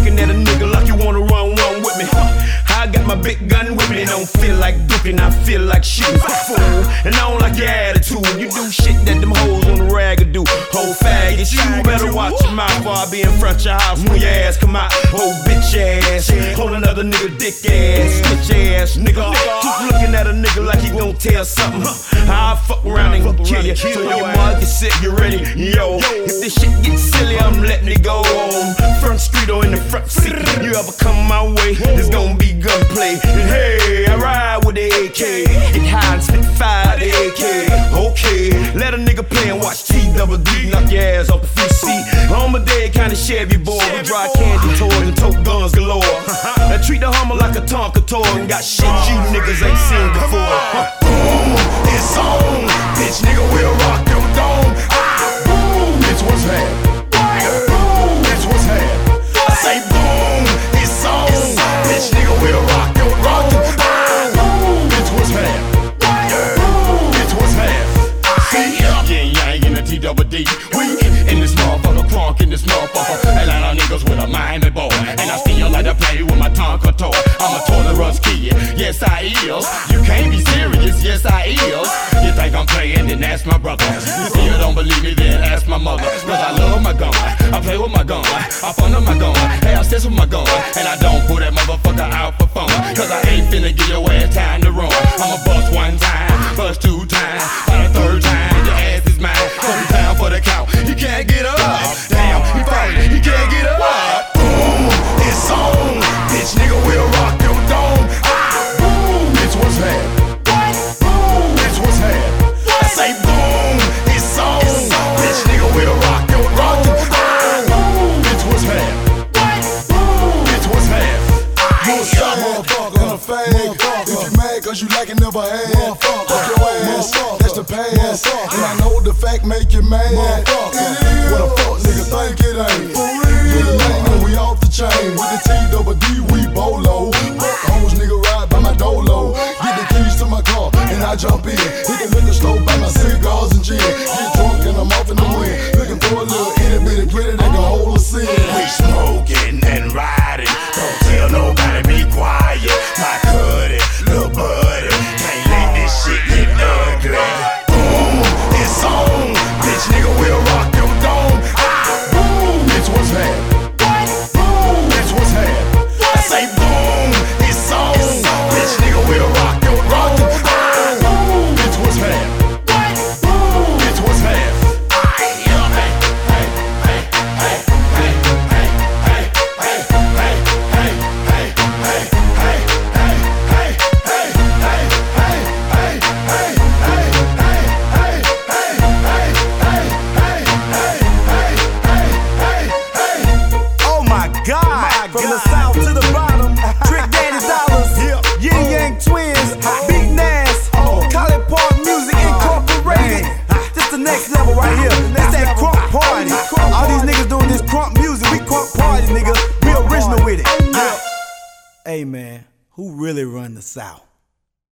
looking at a nigga like you wanna run one with me. I got my big gun with me. Don't feel like duking, I feel like shooting. Fool, and I don't like your attitude. You do shit that them hoes on the rag do. Whole faggot, you better watch your mouth before I be in front of your house when your ass come out. Whole bitch ass, hold another nigga dick ass, bitch ass nigga. Keep looking at a nigga like he gon' tell something. I'll fuck around and kill you. So your mother get sick, you ready? Yo, if this shit gets silly, I'm letting it go on. Front street or in the front seat. You ever come my way, there's gonna be gunplay. And hey, I ride with the AK. Get high and spit fire the AK. Okay, let a nigga play and watch T-double-D knock your ass off the free seat. I'm a dead kind of Chevy boy. We drive candy toys and tote guns galore. I treat the Hummer like a Tonka toy and got shit you niggas ain't seen before. Boom, it's on. Bitch nigga, we'll rock your dome. Boom, bitch, what's happening? Boom, bitch, what's happening? I say boom, it's on. Bitch nigga, we'll rock your dome. Boom, bitch, what's happening? Boom, bitch, what's happening? Yang in the T-double-D. We in this motherfucker, crunk in this motherfucker. Atlanta niggas with a Miami boy. And I still like to play with my Tonka toy. I'm a tolerance kid, yes I is. You can't be serious, yes I is. You think I'm playing, then ask my brother. You still don't believe me, then ask my mother. Cause I love my gun, I play with my gun, I fun up my gun, hey I sense with my gun. And I don't put that motherfucker out for fun. Cause I ain't finna give your ass time to run. I'ma bust one time, bust two times, by the third time, your ass is mine. Come down for the count, he can't get up. Damn, he falling, he can't get up. Boom, it's on. Bitch nigga, we'll rock your dome. Boom, bitch, what's happening? Boom, bitch, what's happening? I say boom, it's on. Bitch nigga, we'll rock your dome. Boom, bitch, what's happening? Boom, bitch, what's happening? You a shot motherfucker, a fag. If you mad cause you like it never had, fuck your ass, that's the past. And I know the fact make you mad. What a fuck nigga think it ain't. We off the chain with the T-double-D, we bolo. Fuck hoes, nigga ride by my dolo. Get the keys to my car and I jump in. Hit the liquor store, buy my cigars and gin. Get drunk and I'm off in the wind. Looking for a little itty bitty pretty that can hold a sin. We smoking and riding. Don't tell nobody, be quiet. My cutie, little buddy, can't let this shit get ugly. Boom, it's on. Bitch nigga, we'll rock your dome. Boom, bitch, what's happening? Boom, bitch, what's happening? I say boom, it's on. Bitch nigga, we'll rock your dome. Boom, bitch, what's happening? Boom, bitch, what's happening? From the south to the bottom, Trick Daddy Dollars, Yin Yang Twins, Beat Nas, College Park Music Incorporated. This the next level right here. That's that crunk party. All these niggas doing this crunk music. We crunk party, nigga. We original with it. Hey man, who really run the South?